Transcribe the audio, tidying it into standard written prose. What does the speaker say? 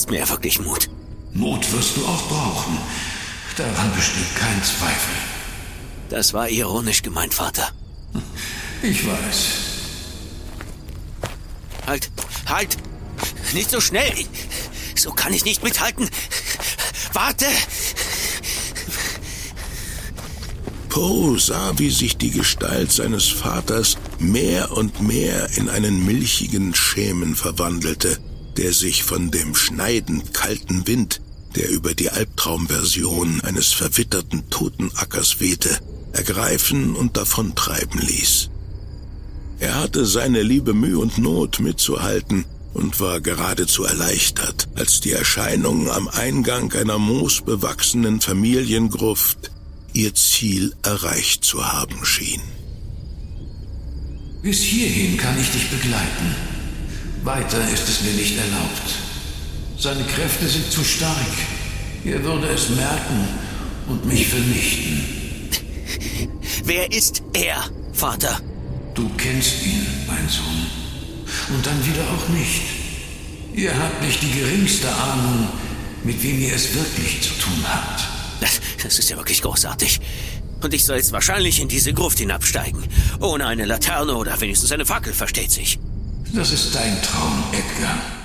macht mir wirklich Mut. Mut wirst du auch brauchen. Daran besteht kein Zweifel. Das war ironisch gemeint, Vater. Ich weiß. Halt! Nicht so schnell! So kann ich nicht mithalten! Warte! Poe sah, wie sich die Gestalt seines Vaters mehr und mehr in einen milchigen Schemen verwandelte, der sich von dem schneidend kalten Wind, der über die Albtraumversion eines verwitterten Totenackers wehte, ergreifen und davontreiben ließ. Er hatte seine liebe Mühe und Not mitzuhalten und war geradezu erleichtert, als die Erscheinung am Eingang einer moosbewachsenen Familiengruft ihr Ziel erreicht zu haben schien. Bis hierhin kann ich dich begleiten. Weiter ist es mir nicht erlaubt. Seine Kräfte sind zu stark. Er würde es merken und mich vernichten. Wer ist er, Vater? Du kennst ihn, mein Sohn. Und dann wieder auch nicht. Ihr habt nicht die geringste Ahnung, mit wem ihr es wirklich zu tun habt. Das ist ja wirklich großartig. Und ich soll jetzt wahrscheinlich in diese Gruft hinabsteigen. Ohne eine Laterne oder wenigstens eine Fackel, versteht sich. Das ist dein Traum, Edgar.